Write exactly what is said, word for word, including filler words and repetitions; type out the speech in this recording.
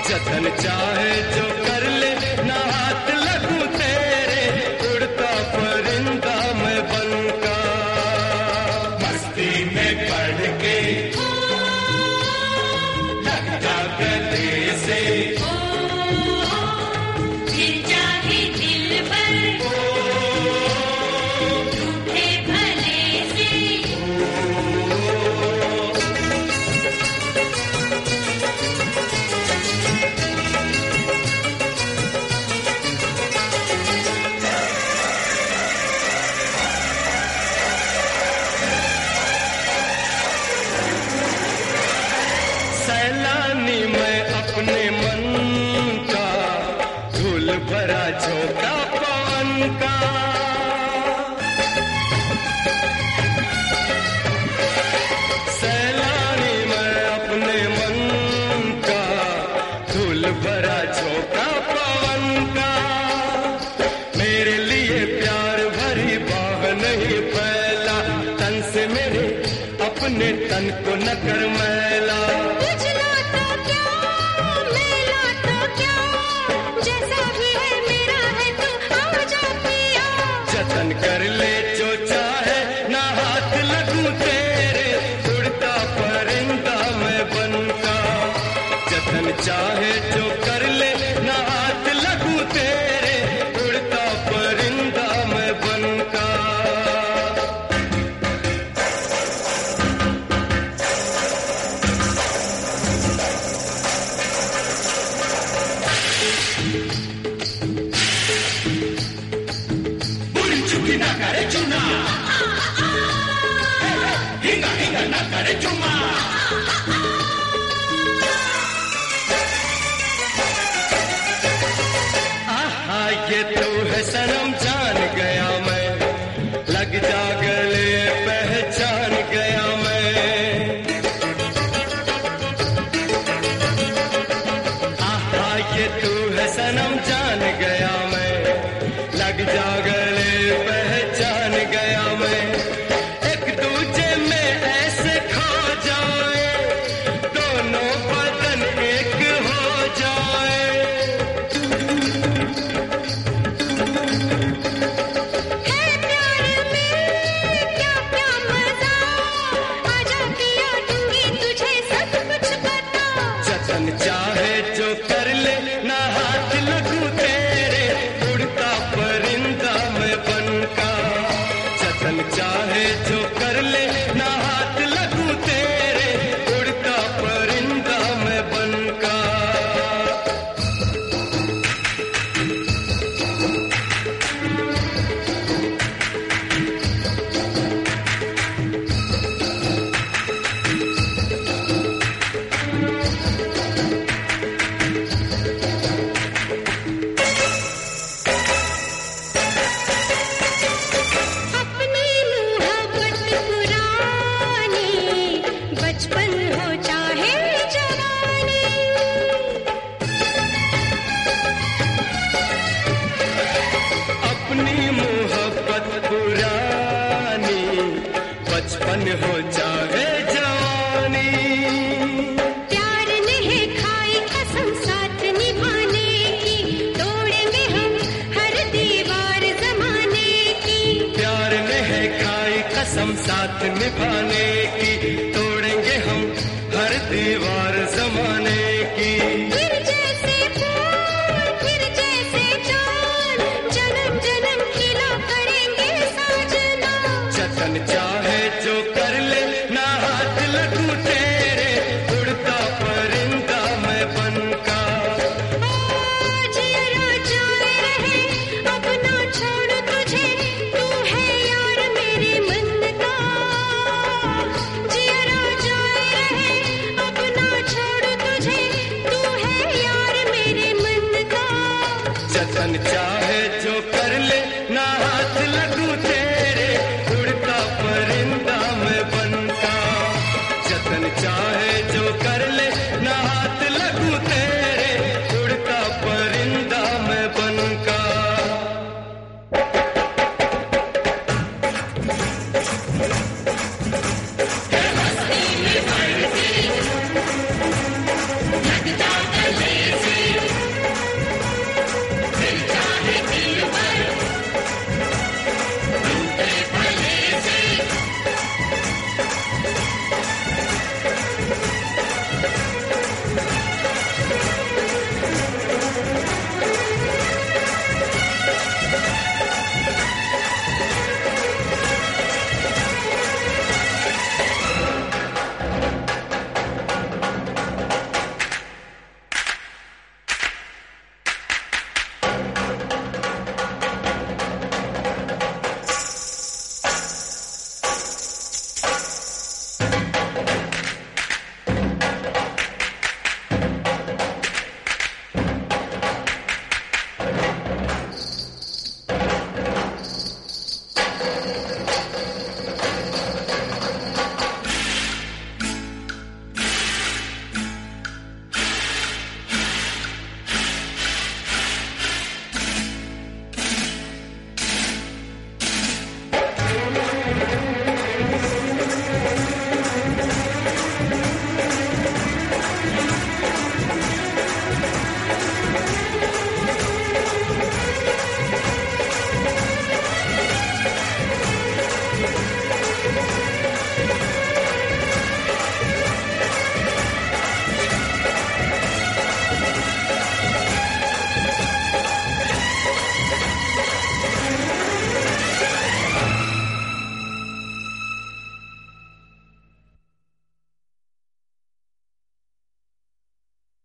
जतन चाहे जो कर ले, ना हाथ लगूं तेरे, उड़ता परिंदा मैं बनका। मस्ती में पड़ के लग जा गले से, फिर चाहे दिल पर रूठे भले से। सैलानी मैं अपने मन का, धूल भरा झोंका पवन का। सैलानी मैं अपने मन का, धूल भरा झोंका पवन का। मेरे लिए प्यार भरी बाह नहीं फैला, तन से मेरे अपने तन को न कर मैला। उजला तो क्या, मेला तो क्या, जैसा भी है मेरा है तू आ जा पिया। जतन कर ले जो चाहे, ना हाथ लगूं तेरे, उड़ता परिंदा मैं बनका। जतन चाहे जो कर ले, ना हाथ लगूं तेरे, उड़ता परिंदा मैं बनका। बुरी चुकी ना करे चुना, हिंगा हिंगा ना करे चुमा। आहा ये तू है सनम, जान गया मैं, लग जा गले पहचान गया मैं। आहा ये तू है सनम, जान गया मैं, लग जा गले पहचान गया मैं। एक दूजे में ऐसे खो जाए, दोनों बदन एक हो जाए। है प्यार में क्या क्या मजा, आजा पिया दूंगी तुझे सब कुछ बता। जतन चाहे जो कर ले, ना हाथ लगूं तेरे, उड़ता परिंदा मैं बनका। जतन चाहे जो कर ले, ना हाथ लगूं तेरे, उड़ता परिंदा मैं बनका। अपनी मोहब्बत पुरानी, बचपन हो चाहे जवानी। अपनी मोहब्बत पुरानी, बचपन हो चाहे जवानी। प्यार ने है खाई कसम साथ निभाने की, तोड़ेंगे हम हर दीवार जमाने की। प्यार ने है खाई कसम साथ निभाने की, तोड़ेंगे हम हर दीवार जमाने की। फिर जैसे फूल, फिर जैसे चांद, जन्म जन्म खिला करेंगे साजना। जतन चाहे जो कर ले, ना हाथ लगूं तेरे, उड़ता परिंदा मैं बनका। जियरा जाए रहे, अब ना छोड़ तुझे, तू है यार मेरे मन का। जियरा जाए रहे, अब ना छोड़ तुझे, तू है यार मेरे मन का। जतन चाहे